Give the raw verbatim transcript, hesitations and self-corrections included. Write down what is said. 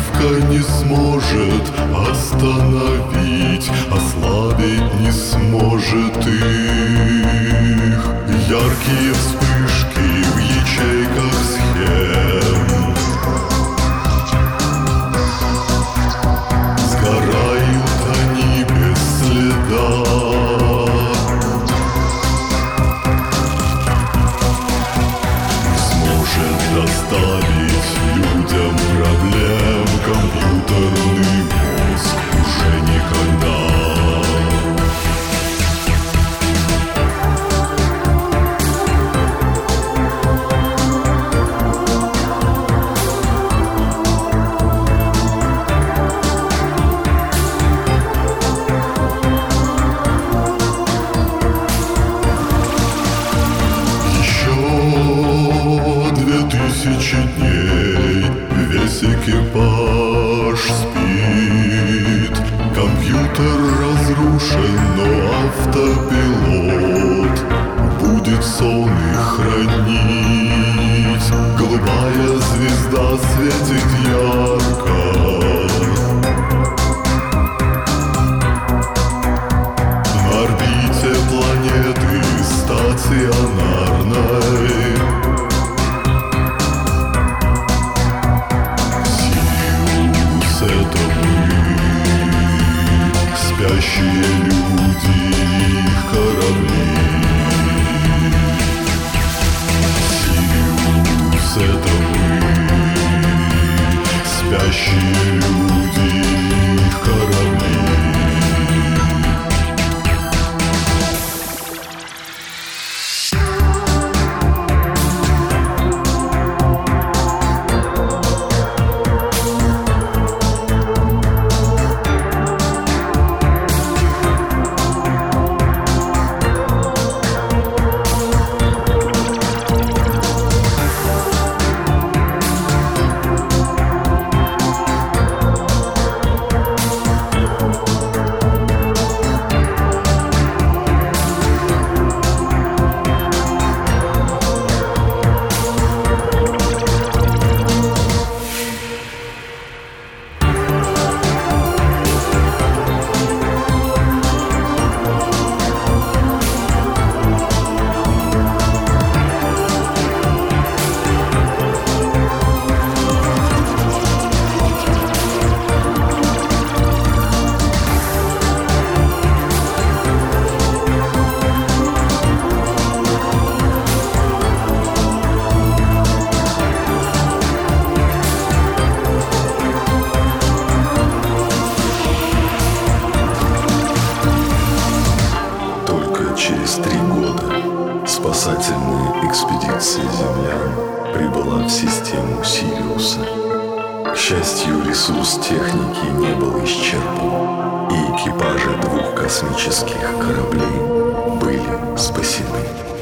Нагревка не сможет остановить, ослабить не сможет их. Яркие вспышки в ячейках схем сгорают они без следа. Доставить людям проблем компьютерный мозг уже никогда. Тысячи дней весь экипаж спит. Компьютер разрушен, но автопилот будет сон их хранить. Голубая звезда светит ярко. На орбите планеты стационарной это мы, спящие люди, их корабли. Сириус — это мы, спящие люди, их корабли. Через три года спасательная экспедиция землян прибыла в систему Сириуса. К счастью, ресурс техники не был исчерпан, и экипажи двух космических кораблей были спасены.